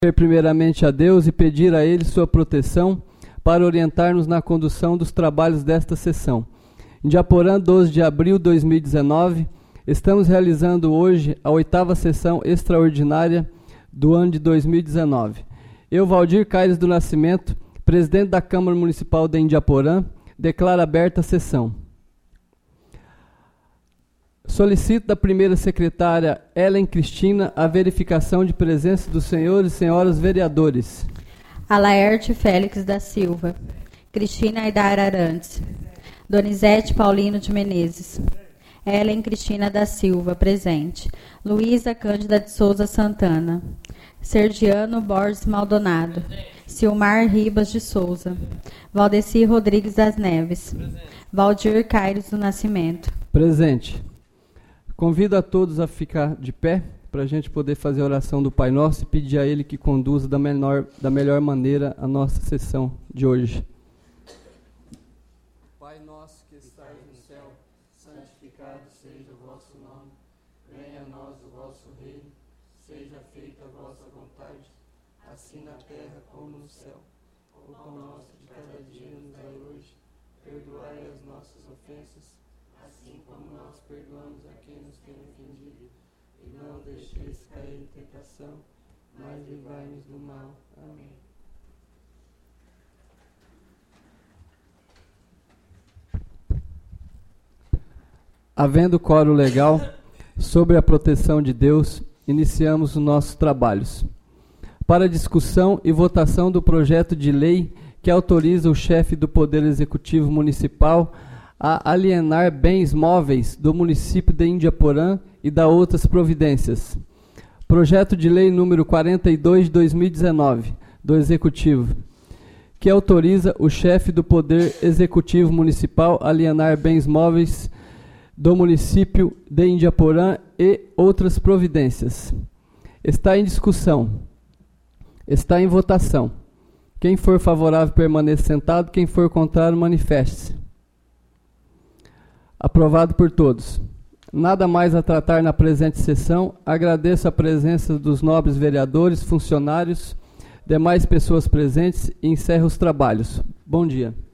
Primeiramente a Deus e pedir a Ele sua proteção para orientar-nos na condução dos trabalhos desta sessão. Em Indiaporã, 12 de abril de 2019, estamos realizando hoje a 8ª sessão extraordinária do ano de 2019. Eu, Valdir Caires do Nascimento, presidente da Câmara Municipal de Indiaporã, declaro aberta a sessão. Solicito da primeira secretária Ellen Cristina a verificação de presença dos senhores e senhoras vereadores. Alaerte Félix da Silva, Cristina Aidar Arantes, Donizete Paulino de Menezes, Ellen Cristina da Silva, presente. Luísa Cândida de Souza Santana, Sergiano Borges Maldonado, Silmar Ribas de Souza, Valdeci Rodrigues das Neves, Valdir Caires do Nascimento. Presente. Convido a todos a ficar de pé para a gente poder fazer a oração do Pai Nosso e pedir a Ele que conduza da melhor maneira a nossa sessão de hoje. Pai nosso que estás no céu, santificado seja o vosso nome. Venha a nós o vosso reino, seja feita a vossa vontade, assim na terra como no céu. O pão nosso de cada dia nos dai hoje, perdoai as nossas ofensas, assim como nós perdoamos a quem nos tem ofendido. E não deixeis cair em tentação, mas livrai-nos do mal. Amém. Havendo quórum legal, sobre a proteção de Deus, iniciamos os nossos trabalhos. Para discussão e votação do projeto de lei que autoriza o chefe do Poder Executivo Municipal a alienar bens móveis do município de Indiaporã e da outras providências. Projeto de lei número 42 de 2019, do Executivo, que autoriza o chefe do Poder Executivo Municipal a alienar bens móveis do município de Indiaporã e outras providências. Está em discussão. Está em votação. Quem for favorável permaneça sentado, quem for contrário manifeste-se. Aprovado por todos. Nada mais a tratar na presente sessão. Agradeço a presença dos nobres vereadores, funcionários, demais pessoas presentes e encerro os trabalhos. Bom dia.